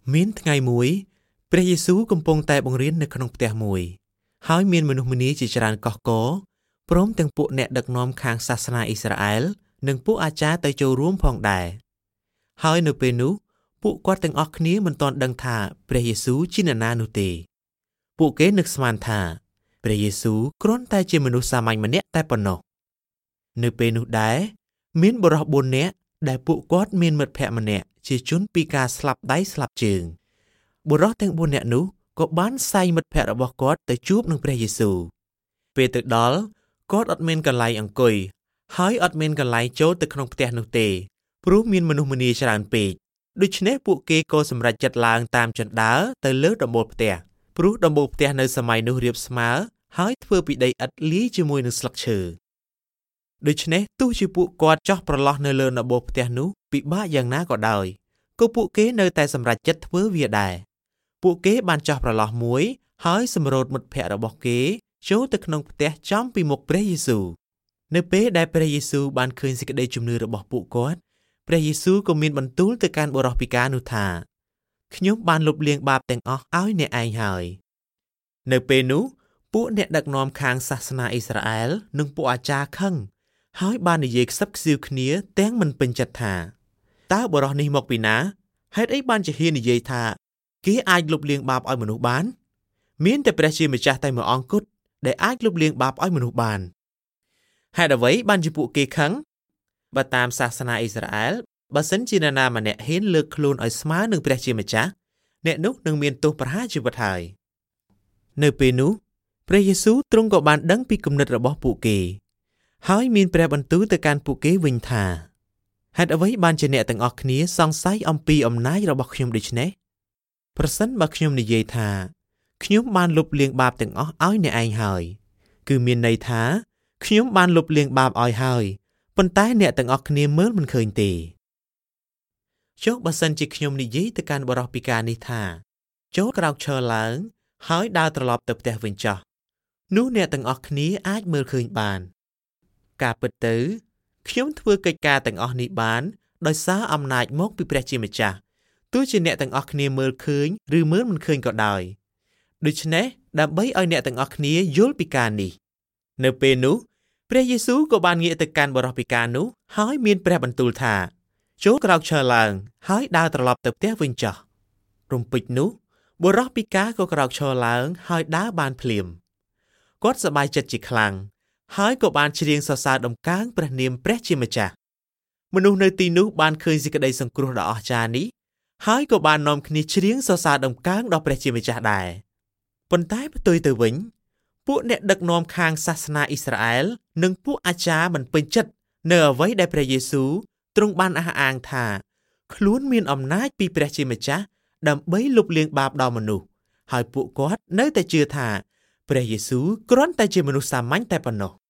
មានថ្ងៃមួយព្រះយេស៊ូវកំពុងតែបង្រៀននៅក្នុងផ្ទះមួយហើយមានមនុស្សម្នាជាច្រើនកុះករព្រមទាំងពួកអ្នកដឹកនាំខាងសាសនាអ៊ីស្រាអែលនិងពួកអាចារ្យទៅចូលរួមផងដែរហើយនៅពេលនោះពួកគាត់ទាំងអស់គ្នាមិនទាន់ដឹងថាព្រះយេស៊ូវជាអ្នកណានោះទេពួកគេនឹកស្មានថាព្រះយេស៊ូវគ្រាន់តែជាមនុស្សសាមញ្ញម្នាក់តែប៉ុណ្ណោះនៅពេលនោះដែរមានបុរស4នាក់ដែលពួកគាត់មានមិត្តភក្តិម្នាក់ជាជនពីការស្លាប់ដៃស្លាប់ជើងបុរសទាំង4នាក់នោះក៏បានសែងមិត្តភក្តិរបស់គាត់ទៅជួបនឹងព្រះយេស៊ូវពេលទៅដល់គាត់អត់មានកន្លែងអង្គុយហើយអត់មានកន្លែងចូលទៅក្នុងផ្ទះនោះទេព្រោះមានមនុស្សម្នាច្រើនពេកដូច្នេះពួកគេក៏សម្រេចចិត្តឡើងតាមជណ្ដើរទៅលើដំបូលផ្ទះព្រោះដំបូលផ្ទះនៅសម័យនោះរាបស្មើហើយធ្វើពីដីឥដ្ឋលាយជាមួយនឹងស្លឹកឈើដូច្នេះទោះជាពួកគាត់ចោះប្រឡោះនៅលើដំបូលផ្ទះនោះពិបាកយ៉ាងណាក៏ដោយក៏ពួកគេនៅតែសម្រេចចិត្តធ្វើវាដែរពួកគេបានចោះប្រឡោះមួយហើយសម្រូតមិត្តភក្តិរបស់គេចូលទៅក្នុងផ្ទះចំពីមុខព្រះយេស៊ូវនៅពេលដែលព្រះយេស៊ូវបានឃើញសេចក្តីជំនឿរបស់ពួកគាត់ព្រះយេស៊ូវក៏មានបន្ទូលទៅកាន់បុរសពិការនោះថាខ្ញុំបានលុបលាងបាបទាំងអស់ឲ្យអ្នកឯងហើយនៅពេលនោះពួកអ្នកដឹកនាំខាងសាសនាអ៊ីស្រាអែលនិងពួកអាចារ្យខឹងហើយបាននិយាយខ្សឹបខ្សៀវគ្នាទាំងមិនពេញចិត្តថាតើបុរសនេះមកពីណាហេតុអីបានជាហ៊ាននិយាយថាគេអាចលុបលាងបាបឲ្យមនុស្សបានមានតែព្រះជាម្ចាស់តែមួយអង្គគត់ដែលអាចលុបលាងបាបឲ្យមនុស្សបានហេតុអ្វីបានជាពួកគេខឹងបើតាមសាសនាអ៊ីស្រាអែលបើសិនជានរណាម្នាក់ហ៊ានលើកខ្លួនឲ្យស្មើនឹងព្រះជាម្ចាស់អ្នកនោះនឹងមានទោសប្រហារជីវិតហើយនៅពេលនោះព្រះយេស៊ូវទ្រង់ក៏បានដឹងពីគំនិតរបស់ពួកគេហើយមានព្រះបន្ទូលទៅកាន់ពួកគេវិញថាហេតុអ្វីបានជាអ្នកទាំងអស់គ្នាសង្ស័យអំពីអំណាចរបស់ខ្ញុំដូច្នេះប្រសិនបើខ្ញុំនិយាយថាខ្ញុំបានលុបលាងបាបទាំងអស់ឲ្យអ្នកឯងហើយគឺមានន័យថាខ្ញុំបានលុបលាងបាបឲ្យហើយប៉ុន្តែអ្នកទាំងអស់គ្នាមើលមិនឃើញទេចុះបើសិនជាខ្ញុំនិយាយទៅកាន់បុរសពិការនេះថាចូលក្រោកឈរឡើងហើយដើរត្រឡប់ទៅផ្ទះវិញចុះនោះអ្នកទាំងអស់គ្នាអាចមើលឃើញបានការពិតទៅខ្ញុំធ្វើកិច្ចការទាំងអស់នេះបានដោយសារអំណាចមកពីព្រះជាម្ចាស់ទោះជាអ្នកទាំងអស់គ្នាមើលឃើញឬមើលមិនឃើញក៏ដោយដូច្នេះដើម្បីឲ្យអ្នកទាំងអស់គ្នាយល់ពីការនេះនៅពេលនោះព្រះយេស៊ូវក៏បានងាកទៅកាន់បុរសពិការនោះហើយមានព្រះបន្ទូលថាចូលក្រោកឈរឡើងហើយដើរត្រឡប់ទៅផ្ទះវិញចុះរំពេចនោះបុរសពិការក៏ក្រោកឈរឡើងហើយដើរបានភ្លាមគាត់សប្បាយចិត្តជាខ្លាំងហើយក៏បានច្រៀងសរសើរដំកើងព្រះនាមព្រះជាម្ចាស់មនុស្សនៅទីនោះបានឃើញសេចក្តីសង្គ្រោះដ៏អស្ចារ្យនេះហើយក៏បាននាំគ្នាច្រៀងសរសើរដំកើងដល់ព្រះជាម្ចាស់ដែរប៉ុន្តែផ្ទុយទៅវិញពួកអ្នកដឹកនាំខាងសាសនាអ៊ីស្រាអែលនិងពួកអាចារ្យមិនពេញចិត្តនៅអ្វីដែលព្រះយេស៊ូវទ្រង់បានអះអាងថាខ្លួនមានអំណាចពីព្រះជាម្ចាស់ដើម្បីលុបលាងបាបដល់មនុស្សហើយពួកគាត់នៅតែជឿថាព្រះយេស៊ូវគ្រាន់តែជាមនុស្សសាមញ្ញតែប៉ុណ្ណោះ